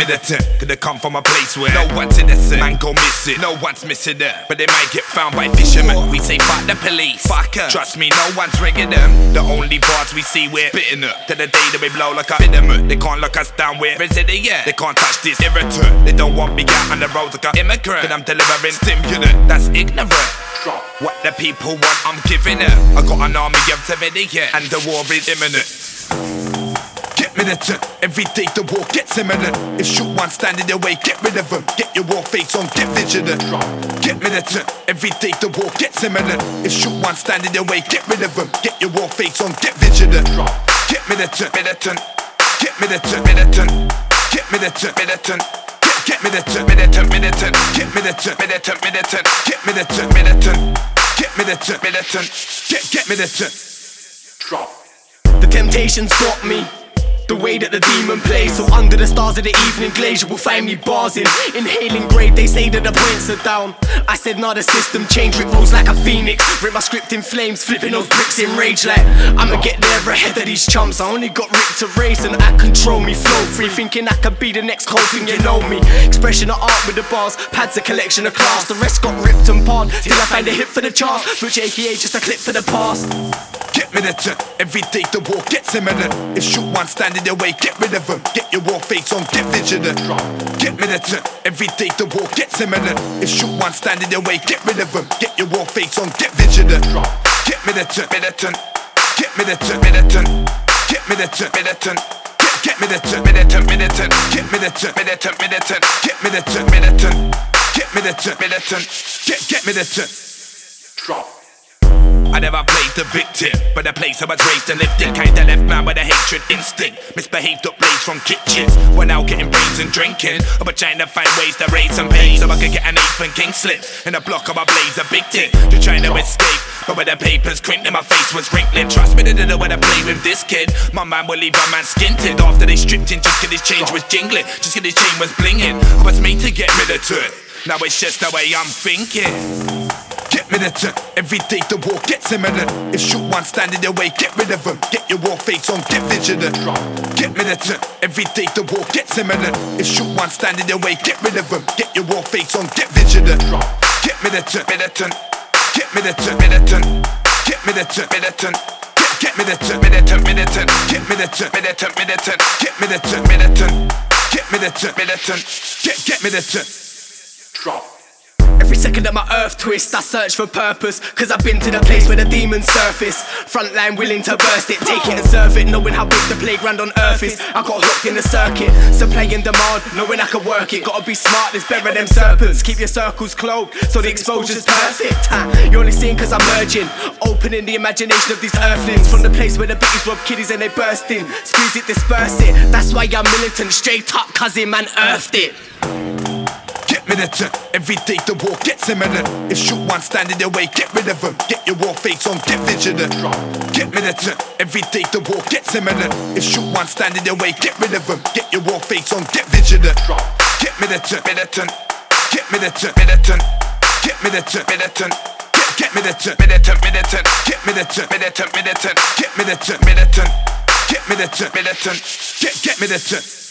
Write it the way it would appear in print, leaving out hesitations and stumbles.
me the tin. Could have come from a place where no one's innocent. Man go missing, no one's missing them. But they might get found by fishermen. We say fuck the police, fuck her. Trust me, no one's rigging them. The only bars we see we're spitting up. To the day that we blow like a bidament. They can't lock us down, we're resident, yeah. They can't touch this irritant. They don't want me out on the road like an immigrant. Then I'm delivering stimulant, that's ignorant. What the people want, I'm giving it. I got an army of civilians, and the war is imminent. Get me the tin. Every day the war gets imminent. If shoot one stand in the way, get rid of them. Get your war face on, get vigilant. Get me the tin. Every day the war gets imminent. If shoot one stand in the way, get rid of them. Get your war face on, get vigilant. Get me the tin, militant. Get me the tin, militant. Get me the tin, militant. Get me the tin, militant, militant. Get me the tin, militant, militant. Get me the tin, militant. Get me the tin, militant. Get me the tin. The temptation's got me. The way that the demon plays. So under the stars of the evening glacier will find me barsing. Inhaling grade, they say that the points are down. I said nah, the system changed, Rick rose like a phoenix. Rip my script in flames, flipping those bricks in rage like I'ma get there ahead of these chumps. I only got Rick to race and I control me. Flow free, thinking I could be the next cold thing, you know me. Expression of art with the bars, pads a collection of class. The rest got ripped and parred till I find a hit for the chart. Which AKA just a clip for the past. Get me the tin. Every day the war gets imminent. If shoot one stand in their way, get rid of them. Get your war face on, get vigilant. Get me the tin. Every day the war gets imminent. If shoot one stand in their way, get rid of them. Get your war face on, get vigilant. Get me the tin, militant. Get me the tin, militant. Get me the tin, militant. Get me the tin, militant, militant. Get me the tin, militant, militant. Get me the tin, militant. Get me the tin, militant. Get me the tin. I never played the victim, but the place I was raised and lived in. Kinda left man with a hatred instinct. Misbehaved up blades from kitchens. When out getting brains and drinking. I was trying to find ways to raise some pain so I could get an eighth and king slip. In a block of my blaze, a big thing. Just trying to escape, but when the papers crinkling, my face was wrinkling. Trust me, they didn't know when I play with this kid. My man will leave a man skinted after they stripped him just cause his change was jingling. Just cause his chain was blinging. I was made to get rid of it. Now it's just the way I'm thinking. Get me the tin. Every day the war gets imminent. If shoot one stand in their way, get rid of them. Get your war face on, get vigilant. Get me the tin. Every day the war gets imminent. If shoot one stand in their way, get rid of them. Get your war face on, get vigilant. Get me the tin, militant. Get me the tin, militant. Get me the tin, militant. Get me the tin, militant, militant. Get me the tin, militant, militant. Get me the tin, militant. Get me the tin, militant. Get me the tin. Every second of my earth twist, I search for purpose. Cause I've been to the place where the demons surface. Frontline willing to burst it, take it and serve it. Knowing how big the playground on earth is. I got hooked in the circuit, supply and demand. Knowing I can work it, gotta be smart, let's bury them serpents. Keep your circles cloaked, so the exposure's perfect. You're only seeing cause I'm merging, opening the imagination of these earthlings. From the place where the bitches rob kiddies and they burst in. Squeeze it, disperse it, that's why I'm militant. Straight up cause him man earthed it. Get me the tin. Every day the war gets imminent. If shoot one stand in their way, get rid of them. Get your war face on, get vigilant. Get me the tin. Every day the war gets imminent. If shoot one stand in their way, get rid of them. Get your war face on, get vigilant. Get me the tin, militant. Get me the tin, militant. Get me the tin, militant. Get me the tin, militant, militant. Get me the tin, militant, militant. Get me the tin, militant. Get me the tin, militant. Get me the tin.